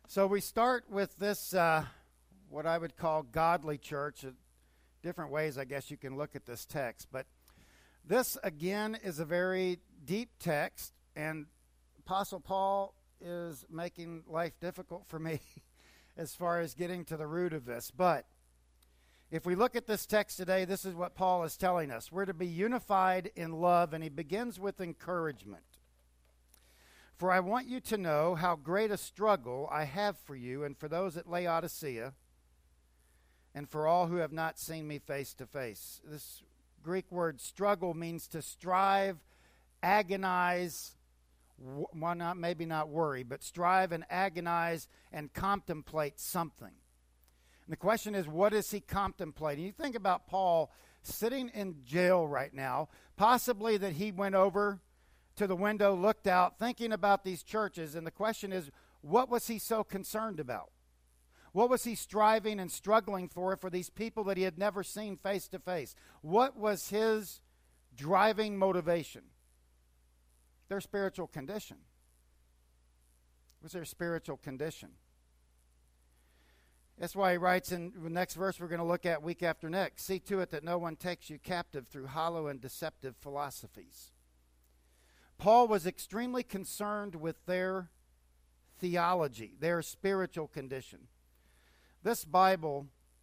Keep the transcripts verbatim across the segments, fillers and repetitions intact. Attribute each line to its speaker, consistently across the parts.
Speaker 1: So we start with this, uh, what I would call godly church. Uh, different ways, I guess, you can look at this text. But this, again, is a very deep text, and Apostle Paul is making life difficult for me as far as getting to the root of this. But if we look at this text today, this is what Paul is telling us. We're to be unified in love, and he begins with encouragement. For I want you to know how great a struggle I have for you and for those at Laodicea and for all who have not seen me face to face. This Greek word struggle means to strive, agonize, well, not, maybe not worry, but strive and agonize and contemplate something. And the question is, what is he contemplating? You think about Paul sitting in jail right now, possibly that he went over to the window, looked out, thinking about these churches, and the question is, what was he so concerned about? What was he striving and struggling for for these people that he had never seen face to face? What was his driving motivation? Their spiritual condition. What was their spiritual condition? That's why he writes in the next verse we're going to look at week after next. See to it that no one takes you captive through hollow and deceptive philosophies. Paul was extremely concerned with their theology, their spiritual condition. This Bible,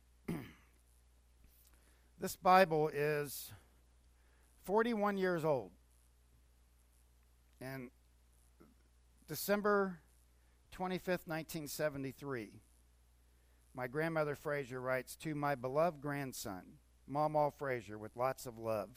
Speaker 1: this Bible is forty-one years old. And December twenty-fifth, nineteen seventy-three, my grandmother Fraser writes, to my beloved grandson, Mamaw Fraser, with lots of love.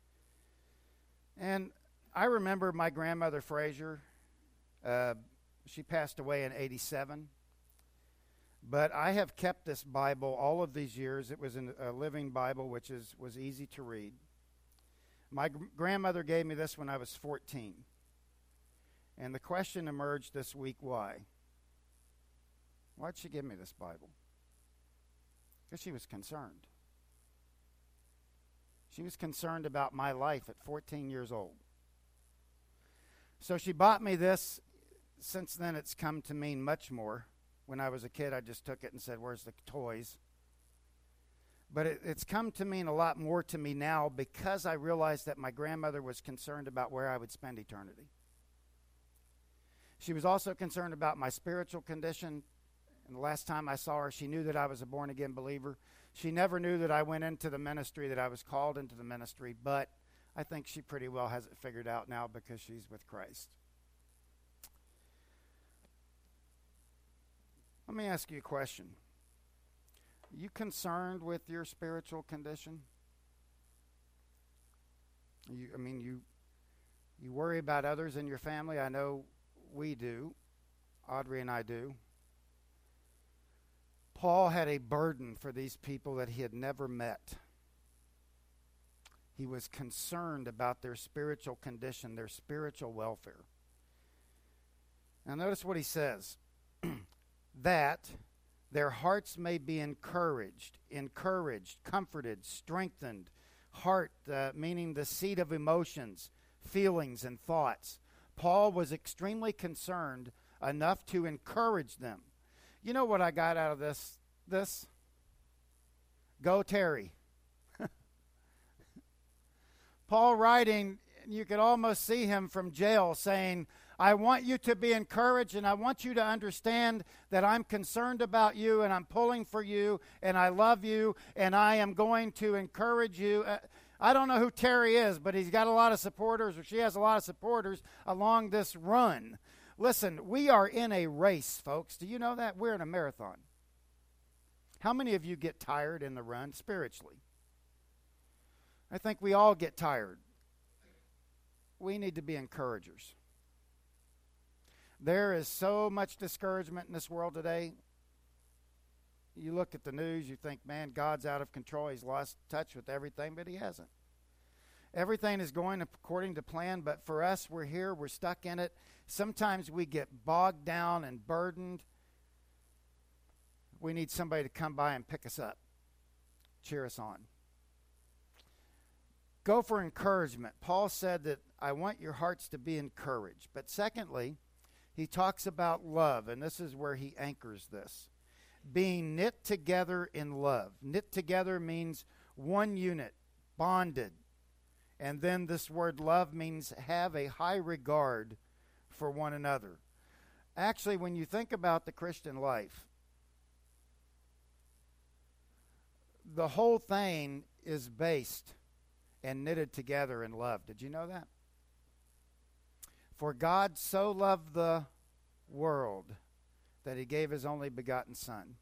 Speaker 1: And I remember my grandmother Fraser. Uh, she passed away in eighty-seven. But I have kept this Bible all of these years. It was in a living Bible, which is was easy to read. My gr- grandmother gave me this when I was fourteen. And the question emerged this week, why? Why'd she give me this Bible? Because she was concerned. She was concerned about my life at fourteen years old. So she bought me this. Since then, it's come to mean much more. When I was a kid, I just took it and said, where's the toys? But it, it's come to mean a lot more to me now because I realized that my grandmother was concerned about where I would spend eternity. She was also concerned about my spiritual condition. And the last time I saw her, she knew that I was a born-again believer. She never knew that I went into the ministry, that I was called into the ministry, but I think she pretty well has it figured out now because she's with Christ. Let me ask you a question. Are you concerned with your spiritual condition? You, I mean, you you worry about others in your family. I know we do. Audrey and I do. Paul had a burden for these people that he had never met. He was concerned about their spiritual condition, their spiritual welfare. Now notice what he says. That their hearts may be encouraged, encouraged, comforted, strengthened. Heart, uh, meaning the seat of emotions, feelings, and thoughts. Paul was extremely concerned enough to encourage them. You know what I got out of this? This? Go Terry. Paul writing, you could almost see him from jail saying, I want you to be encouraged, and I want you to understand that I'm concerned about you, and I'm pulling for you, and I love you, and I am going to encourage you. Uh, I don't know who Terry is, but he's got a lot of supporters, or she has a lot of supporters along this run. Listen, we are in a race, folks. Do you know that? We're in a marathon. How many of you get tired in the run spiritually? I think we all get tired. We need to be encouragers. There is so much discouragement in this world today. You look at the news, you think, man, God's out of control. He's lost touch with everything, but he hasn't. Everything is going according to plan, but for us, we're here, we're stuck in it. Sometimes we get bogged down and burdened. We need somebody to come by and pick us up, cheer us on. Go for encouragement. Paul said that I want your hearts to be encouraged. But secondly, he talks about love, and this is where he anchors this. Being knit together in love. Knit together means one unit, bonded. And then this word love means have a high regard for one another. Actually, when you think about the Christian life, the whole thing is based and knitted together in love. Did you know that? For God so loved the world that he gave his only begotten Son.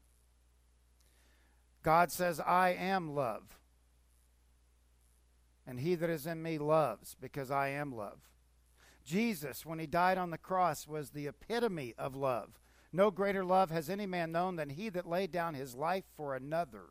Speaker 1: God says, I am love. And he that is in me loves, because I am love. Jesus, when he died on the cross, was the epitome of love. No greater love has any man known than he that laid down his life for another.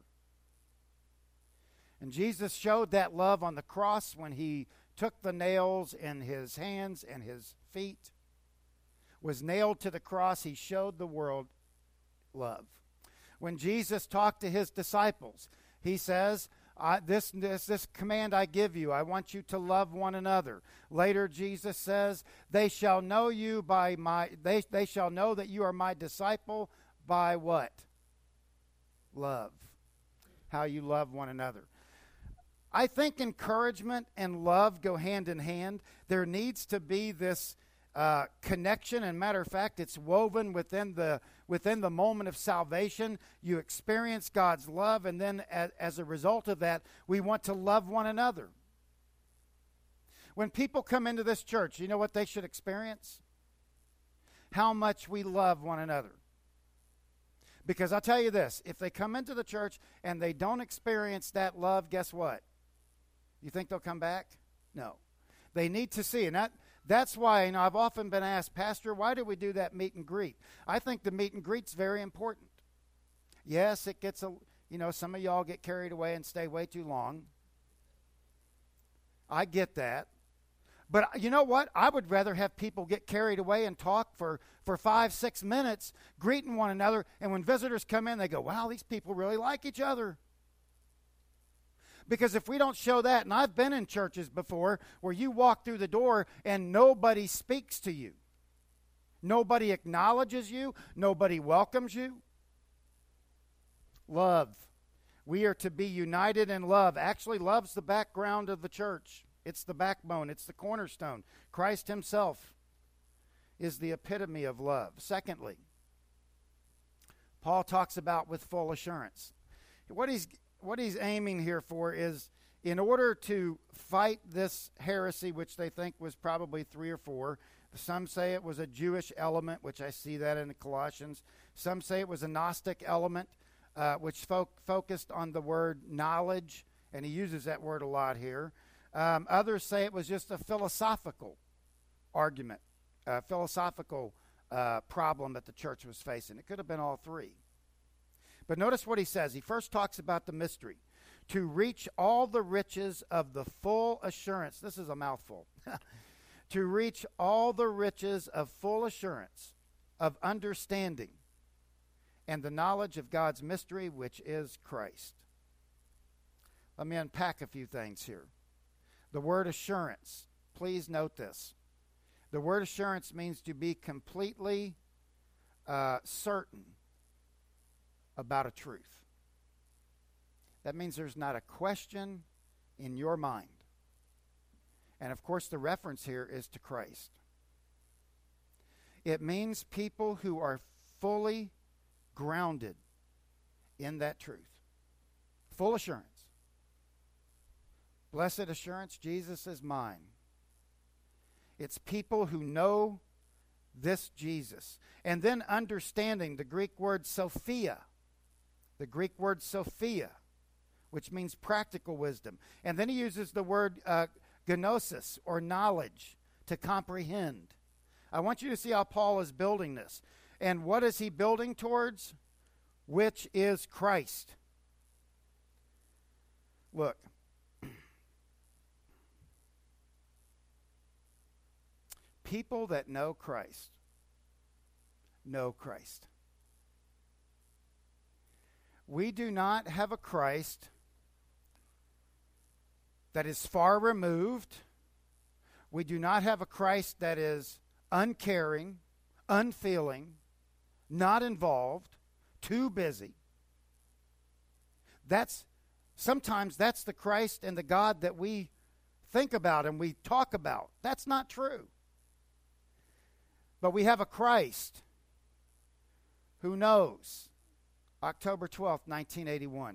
Speaker 1: And Jesus showed that love on the cross when he took the nails in his hands and his feet, was nailed to the cross. He showed the world love. When Jesus talked to his disciples, he says, I, this, this, this command I give you, I want you to love one another. Later, Jesus says, they shall know you by my, they, they shall know that you are my disciple by what? Love. How you love one another. I think encouragement and love go hand in hand. There needs to be this uh, connection, and matter of fact, it's woven within the within the moment of salvation. You experience God's love, and then as, as a result of that, we want to love one another. When people come into this church, you know what they should experience? How much we love one another. Because I'll tell you this, if they come into the church and they don't experience that love, guess what? You think they'll come back? No. They need to see. And that, that's why, you know, I've often been asked, Pastor, why do we do that meet and greet? I think the meet and greet's very important. Yes, it gets a, you know, some of y'all get carried away and stay way too long. I get that. But you know what? I would rather have people get carried away and talk for, for five, six minutes, greeting one another, and when visitors come in, they go, wow, these people really like each other. Because if we don't show that, and I've been in churches before where you walk through the door and nobody speaks to you. Nobody acknowledges you. Nobody welcomes you. Love. We are to be united in love. Actually, love's the background of the church. It's the backbone. It's the cornerstone. Christ himself is the epitome of love. Secondly, Paul talks about with full assurance. What he's What he's aiming here for is, in order to fight this heresy, which they think was probably three or four, some say it was a Jewish element, which I see that in the Colossians. Some say it was a Gnostic element, uh, which fo- focused on the word knowledge, and he uses that word a lot here. Um, others say it was just a philosophical argument, a philosophical uh, problem that the church was facing. It could have been all three. But notice what he says. He first talks about the mystery. To reach all the riches of the full assurance. This is a mouthful. To reach all the riches of full assurance, of understanding, and the knowledge of God's mystery, which is Christ. Let me unpack a few things here. The word assurance. Please note this. The word assurance means to be completely uh, certain about a truth. That means there's not a question in your mind. And of course, the reference here is to Christ. It means people who are fully grounded in that truth. Full assurance. Blessed assurance, Jesus is mine. It's people who know this Jesus. And then understanding the Greek word Sophia. The Greek word Sophia, which means practical wisdom. And then he uses the word uh, gnosis, or knowledge, to comprehend. I want you to see how Paul is building this. And what is he building towards? Which is Christ. Look. People that know Christ know Christ. We do not have a Christ that is far removed. We do not have a Christ that is uncaring, unfeeling, not involved, too busy. That's sometimes that's the Christ and the God that we think about and we talk about. That's not true. But we have a Christ who knows. October twelfth, nineteen eighty-one,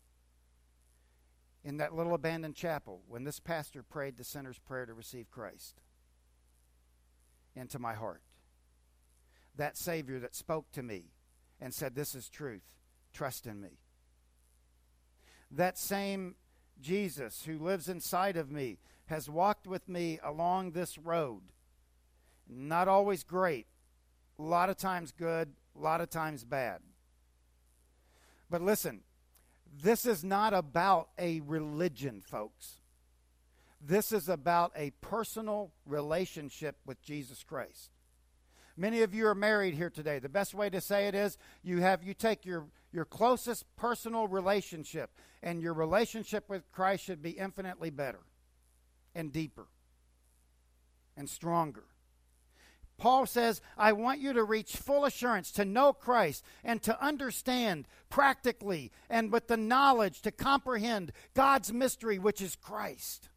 Speaker 1: in that little abandoned chapel, when this pastor prayed the sinner's prayer to receive Christ into my heart. That Savior that spoke to me and said, this is truth, trust in me. That same Jesus who lives inside of me has walked with me along this road. Not always great, a lot of times good, a lot of times bad. But listen, this is not about a religion, folks. This is about a personal relationship with Jesus Christ. Many of you are married here today. The best way to say it is you have you take your, your closest personal relationship, and your relationship with Christ should be infinitely better and deeper and stronger. Paul says, I want you to reach full assurance, to know Christ, and to understand practically and with the knowledge to comprehend God's mystery, which is Christ.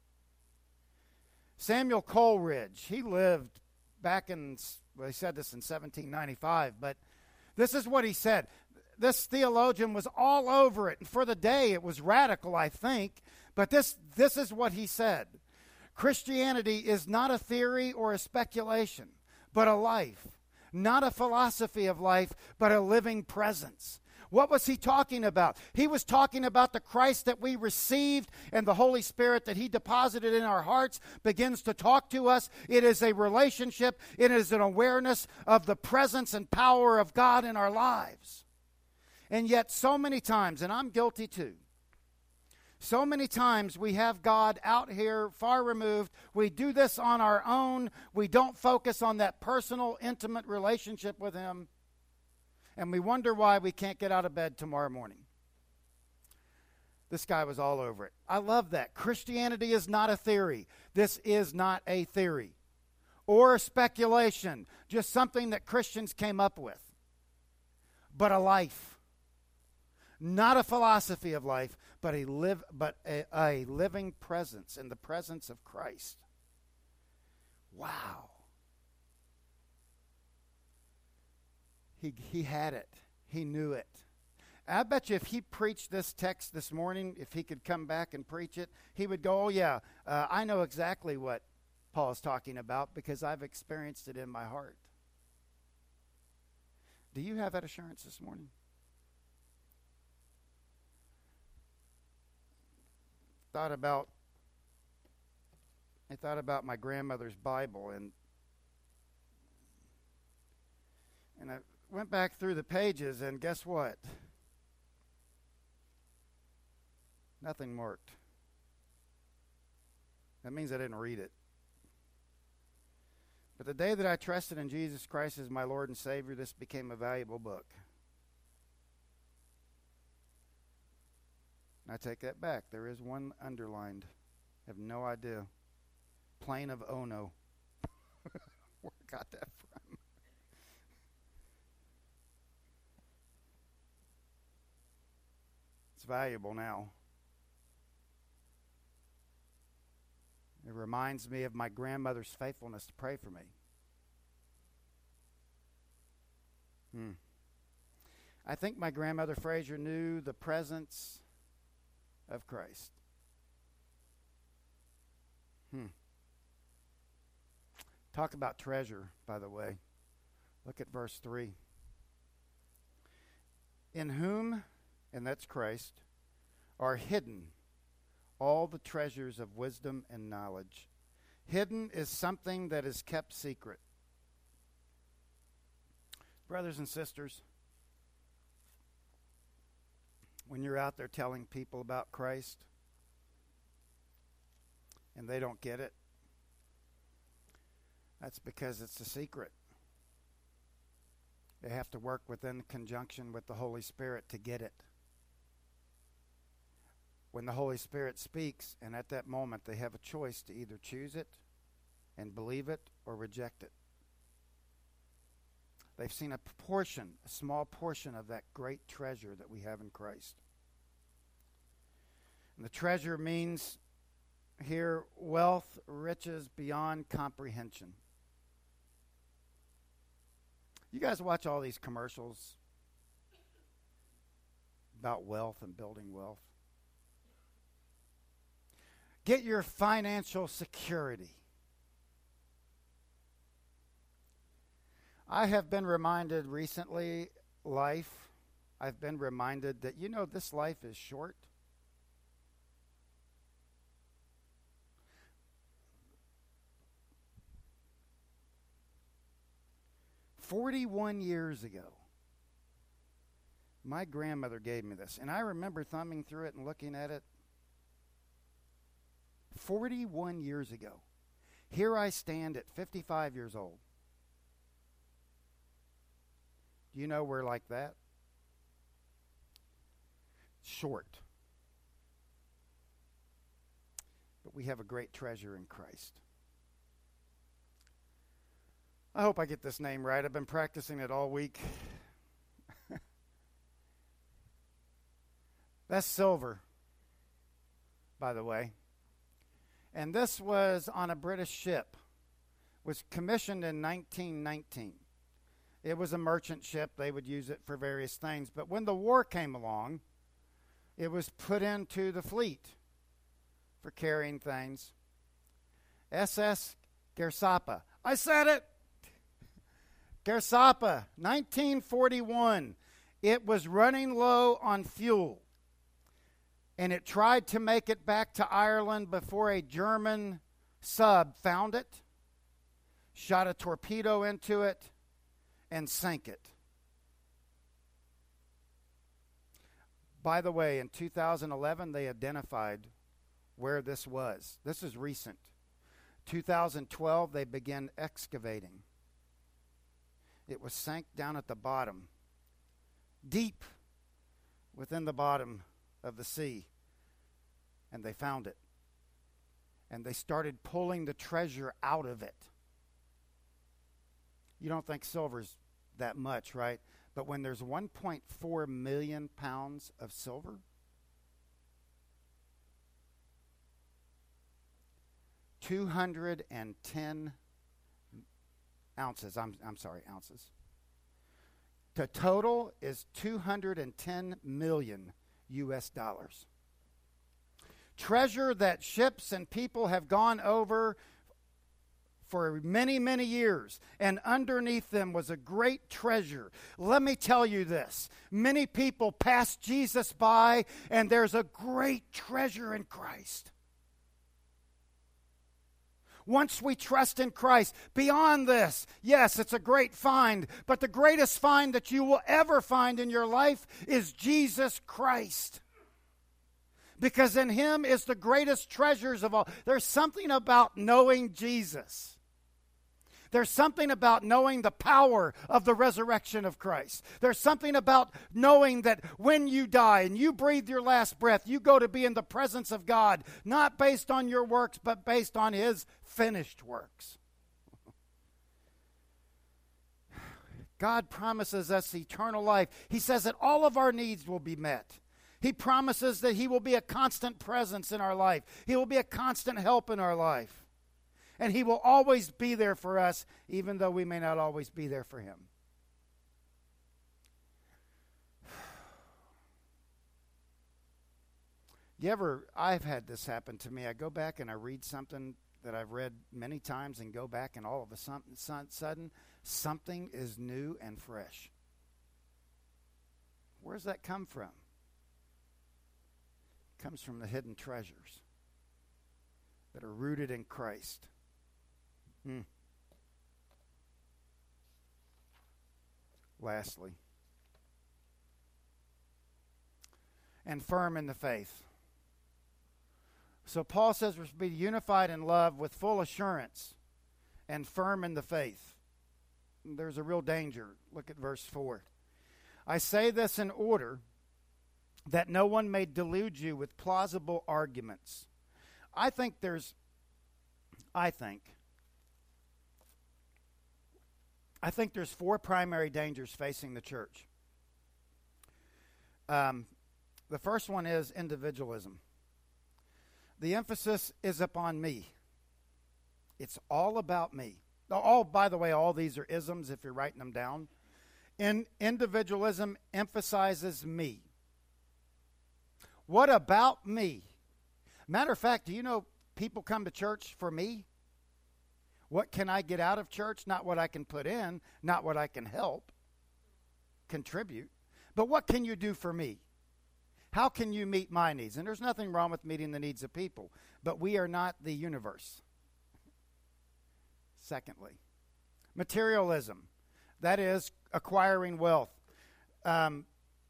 Speaker 1: Samuel Coleridge, he lived back in, well, he said this in seventeen ninety-five, but this is what he said. This theologian was all over it, and for the day it was radical, I think, but this, this is what he said. Christianity is not a theory or a speculation, but a life. Not a philosophy of life, but a living presence. What was he talking about? He was talking about the Christ that we received, and the Holy Spirit that he deposited in our hearts begins to talk to us. It is a relationship. It is an awareness of the presence and power of God in our lives. And yet so many times, and I'm guilty too, so many times we have God out here far removed. We do this on our own. We don't focus on that personal, intimate relationship with him. And we wonder why we can't get out of bed tomorrow morning. This guy was all over it. I love that. Christianity is not a theory. This is not a theory or a speculation, just something that Christians came up with, but a life. Not a philosophy of life, but a live, but a, a living presence in the presence of Christ. Wow. He he had it. He knew it. I bet you if he preached this text this morning, if he could come back and preach it, he would go, oh yeah, uh, I know exactly what Paul is talking about because I've experienced it in my heart. Do you have that assurance this morning? Thought about I thought about my grandmother's Bible, and and I went back through the pages, and guess what? Nothing worked. That means I didn't read it. But the day that I trusted in Jesus Christ as my Lord and Savior, this became a valuable book. I take that back. There is one underlined. I have no idea. Plain of Ono. Where I got that from? It's valuable now. It reminds me of my grandmother's faithfulness to pray for me. Hmm. I think my grandmother Fraser knew the presence of Christ. Hmm. Talk about treasure, by the way. Look at verse three. In whom, and that's Christ, are hidden all the treasures of wisdom and knowledge. Hidden is something that is kept secret. Brothers and sisters, when you're out there telling people about Christ and they don't get it, that's because it's a secret. They have to work within conjunction with the Holy Spirit to get it. When the Holy Spirit speaks, and at that moment they have a choice to either choose it and believe it or reject it. They've seen a portion, a small portion of that great treasure that we have in Christ. And the treasure means here wealth, riches beyond comprehension. You guys watch all these commercials about wealth and building wealth? Get your financial security. I have been reminded recently, life, I've been reminded that, you know, this life is short. Forty-one years ago, my grandmother gave me this, and I remember thumbing through it and looking at it. Forty-one years ago. Here I stand at fifty-five years old. Do you know we're like that? Short. But we have a great treasure in Christ. I hope I get this name right. I've been practicing it all week. That's silver, by the way. And this was on a British ship. Was commissioned in nineteen nineteen. It was a merchant ship. They would use it for various things. But when the war came along, it was put into the fleet for carrying things. S S Gersapa. I said it! Gersapa, nineteen forty-one. It was running low on fuel. And it tried to make it back to Ireland before a German sub found it, shot a torpedo into it, and sank it. By the way, in two thousand eleven, they identified where this was. This is recent. two thousand twelve, they began excavating. It was sank down at the bottom, deep within the bottom of the sea. And they found it. And they started pulling the treasure out of it. You don't think silver's that much, right? But when there's one point four million pounds of silver, two hundred ten ounces, I'm, I'm sorry, ounces. The total is two hundred ten million U S dollars. Treasure that ships and people have gone over for many, many years, and underneath them was a great treasure. Let me tell you this. Many people pass Jesus by, and there's a great treasure in Christ. Once we trust in Christ, beyond this, yes, it's a great find, but the greatest find that you will ever find in your life is Jesus Christ. Because in Him is the greatest treasures of all. There's something about knowing Jesus. There's something about knowing the power of the resurrection of Christ. There's something about knowing that when you die and you breathe your last breath, you go to be in the presence of God, not based on your works, but based on His finished works. God promises us eternal life. He says that all of our needs will be met. He promises that He will be a constant presence in our life. He will be a constant help in our life. And He will always be there for us, even though we may not always be there for Him. You ever, I've had this happen to me. I go back and I read something that I've read many times and go back and all of a sudden, something is new and fresh. Where does that come from? It comes from the hidden treasures that are rooted in Christ. Hmm. Lastly, and firm in the faith. So Paul says we're to be unified in love with full assurance and firm in the faith. There's a real danger. Look at verse four. I say this in order that no one may delude you with plausible arguments. I think there's, I think, I think there's four primary dangers facing the church. Um, the first one is individualism. The emphasis is upon me. It's all about me. All, by the way, all these are isms if you're writing them down. In individualism emphasizes me. What about me? Matter of fact, do you know people come to church for me? What can I get out of church? Not what I can put in, not what I can help, contribute, but what can you do for me? How can you meet my needs? And there's nothing wrong with meeting the needs of people, but we are not the universe. Secondly, materialism. That is acquiring wealth. Um,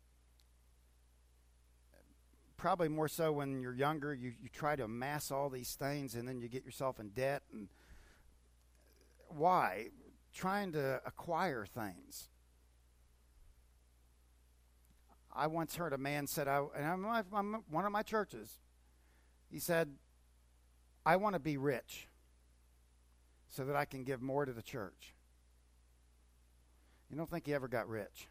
Speaker 1: probably more so when you're younger, you, you try to amass all these things and then you get yourself in debt. And why? Trying to acquire things. I once heard a man said, I, and I'm, I'm one of my churches, he said, I want to be rich so that I can give more to the church. You don't think he ever got rich.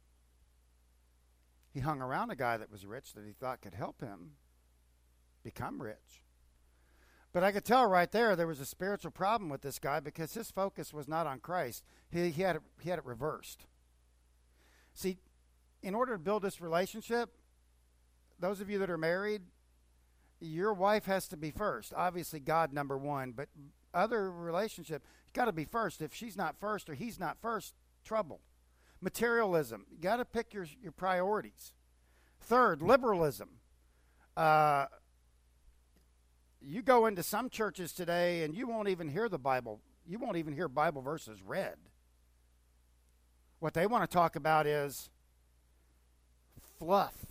Speaker 1: He hung around a guy that was rich that he thought could help him become rich. But I could tell right there there was a spiritual problem with this guy because his focus was not on Christ. He, he had it, he had it reversed. See, in order to build this relationship, those of you that are married, your wife has to be first. Obviously, God number one, but other relationship, you got to be first. If she's not first or he's not first, trouble. Materialism, you got to pick your your priorities. Third, liberalism. Uh, you go into some churches today and you won't even hear the Bible. You won't even hear Bible verses read. What they want to talk about is fluff.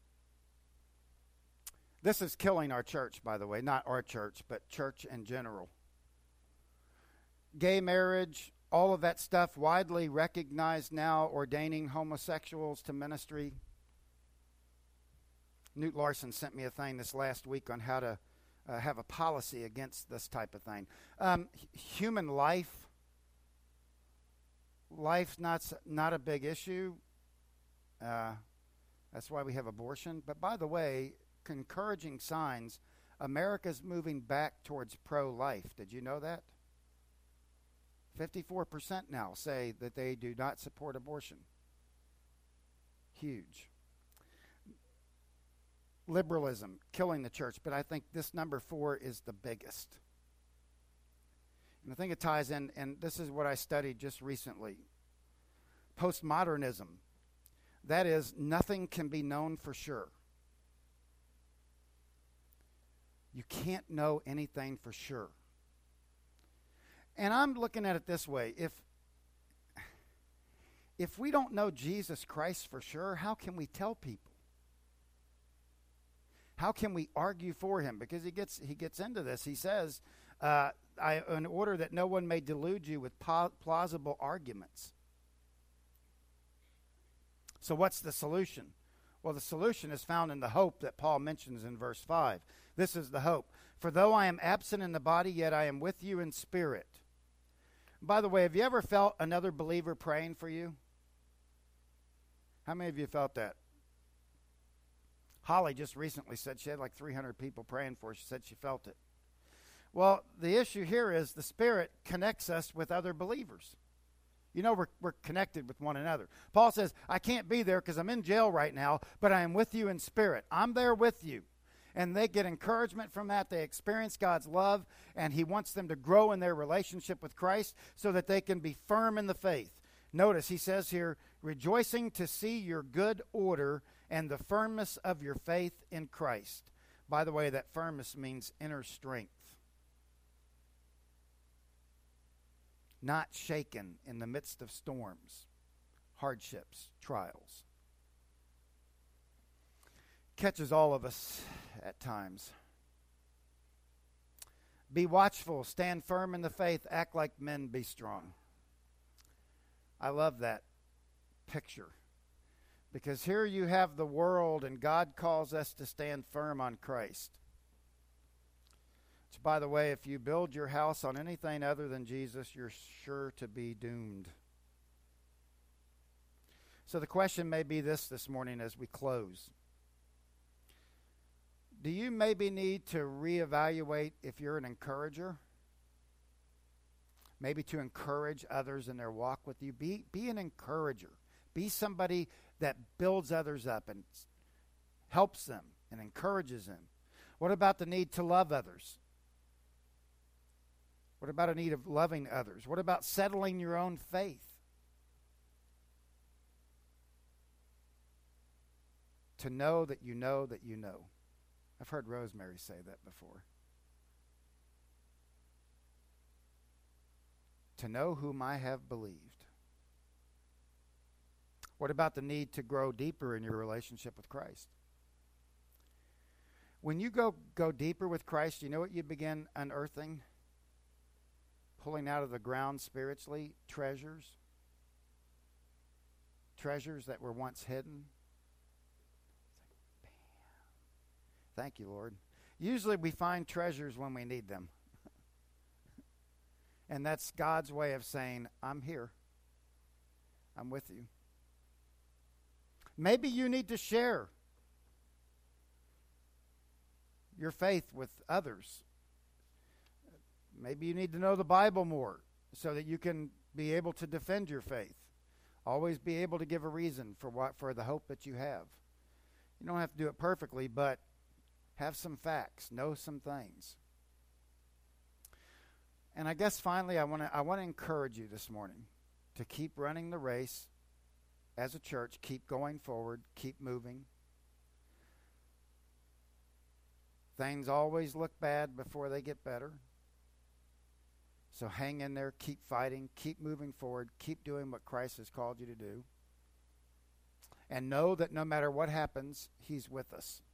Speaker 1: This is killing our church, by the way. Not our church, but church in general. Gay marriage, all of that stuff widely recognized now, ordaining homosexuals to ministry. Newt Larson sent me a thing this last week on how to uh, have a policy against this type of thing. Um, human life, life's not, not a big issue. Uh, that's why we have abortion. But by the way, encouraging signs, America's moving back towards pro-life. Did you know that? fifty-four percent now say that they do not support abortion. Huge. Liberalism, killing the church, but I think this number four is the biggest. And I think it ties in, and this is what I studied just recently. Postmodernism. That is, nothing can be known for sure. You can't know anything for sure. And I'm looking at it this way. If if we don't know Jesus Christ for sure, how can we tell people? How can we argue for him? Because he gets he gets into this. He says, uh, I, in order that no one may delude you with po- plausible arguments. So what's the solution? Well, the solution is found in the hope that Paul mentions in verse five. This is the hope. For though I am absent in the body, yet I am with you in spirit. By the way, have you ever felt another believer praying for you? How many of you felt that? Holly just recently said she had like three hundred people praying for her. She said she felt it. Well, the issue here is the Spirit connects us with other believers. You know, we're, we're connected with one another. Paul says, I can't be there because I'm in jail right now, but I am with you in spirit. I'm there with you. And they get encouragement from that. They experience God's love, and he wants them to grow in their relationship with Christ so that they can be firm in the faith. Notice he says here, rejoicing to see your good order and the firmness of your faith in Christ. By the way, that firmness means inner strength. Not shaken in the midst of storms, hardships, trials. Catches all of us at times. Be watchful, stand firm in the faith, act like men, be strong. I love that picture. Because here you have the world, and God calls us to stand firm on Christ. Which, by the way, if you build your house on anything other than Jesus, you're sure to be doomed. So the question may be this this morning as we close. Do you maybe need to reevaluate if you're an encourager? Maybe to encourage others in their walk with you. Be, be an encourager. Be somebody that builds others up and helps them and encourages them. What about the need to love others? What about a need of loving others? What about settling your own faith? To know that you know that you know. I've heard Rosemary say that before. To know whom I have believed. What about the need to grow deeper in your relationship with Christ? When you go, go deeper with Christ, you know what you begin unearthing? Pulling out of the ground spiritually? Treasures. Treasures that were once hidden. Thank you, Lord. Usually we find treasures when we need them. And that's God's way of saying, I'm here. I'm with you. Maybe you need to share your faith with others. Maybe you need to know the Bible more so that you can be able to defend your faith. Always be able to give a reason for what for the hope that you have. You don't have to do it perfectly, but have some facts, know some things. And I guess finally I want to I want to encourage you this morning to keep running the race as a church, keep going forward, keep moving. Things always look bad before they get better. So hang in there, keep fighting, keep moving forward, keep doing what Christ has called you to do. And know that no matter what happens, He's with us.